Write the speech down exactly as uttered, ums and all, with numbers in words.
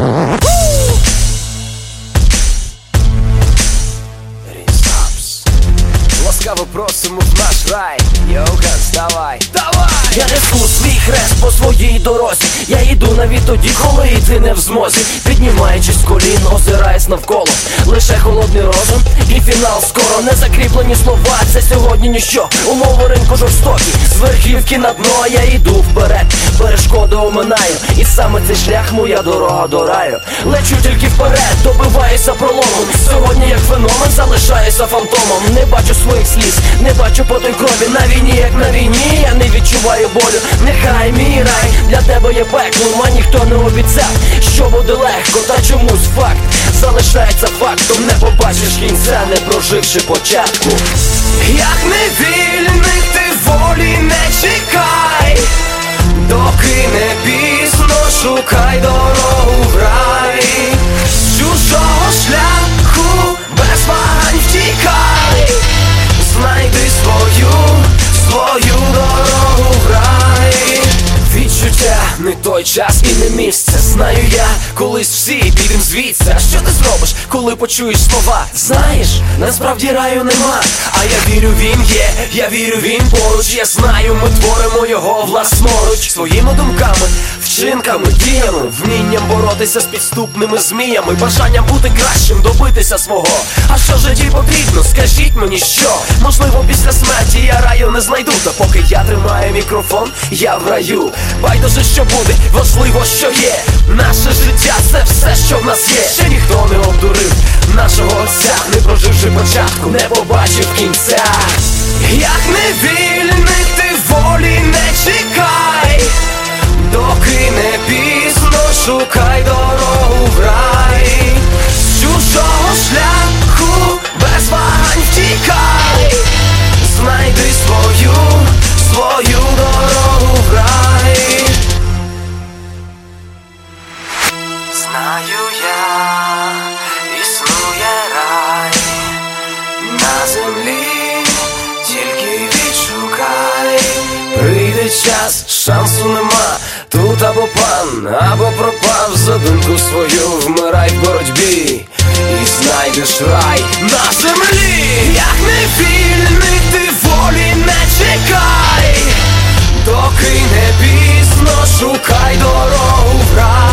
Ласкаво просимо в наш рай. Йоганс, давай, давай! Я несу свій хрест по своїй дорозі. Я йду навіть тоді, коли йти не в змозі. Піднімаючись з колін, озираюсь навколо. Лише холодний розум і фінал скоро. Не закріплені слова, це сьогодні ніщо. Умови ринку жорстокі, з верхівки на дно я йду вперед, перешкоди оминаю. І саме цей шлях моя дорога до раю. Лечу тільки вперед, добиваюся проломом. Сьогодні як феномен залишаюся фантомом. Не бачу своїх сліз, не бачу потої крові. На війні, як на війні, я не відчуваю болю. Нехай мій рай для тебе є пеклом, а ніхто не обіцяв, що буде легко. Та чомусь факт залишається фактом. Не побачиш кінця, не проживши початку. Як невільник ти волі не чекай, доки не пізно, шукай дорогу в рай. З чужого шляху без вагань втікай, знайди свою, свою дорогу в рай. Відчуття не той час і не місце. Знаю я, колись всі підем звідси. А що ти зробиш, коли почуєш слова? Знаєш, насправді раю нема. А я вірю, він є, я вірю, він поруч. Я знаю, ми творимо його власноруч. Своїми думками, вчинками, діями, вмінням боротися з підступними зміями, бажанням бути кращим, добитися свого. А що в житті потрібно, скажіть мені що? Можливо, після смерті я раю не знайду. Та поки я тримаю мікрофон, я в раю. Байдуже, що буде, важливо, що є. Наше життя – це все, що в нас є. Ще ніхто не обдурив нашого отця, не проживши початку, не побачив кінця. Як невільник ти волі не чекай, доки не пізно, шукай дорогу в рай. З чужого шляху без вагань втікай, знайди свою, свою дорогу в рай. Знаю я, існує рай на землі, тільки відшукай. Прийде час, шансу нема, тут або пан, або пропав. За думку свою вмирай в боротьбі і знайдеш рай на землі. Як невільник ти волі не чекай, доки не пізно, шукай дорогу в рай.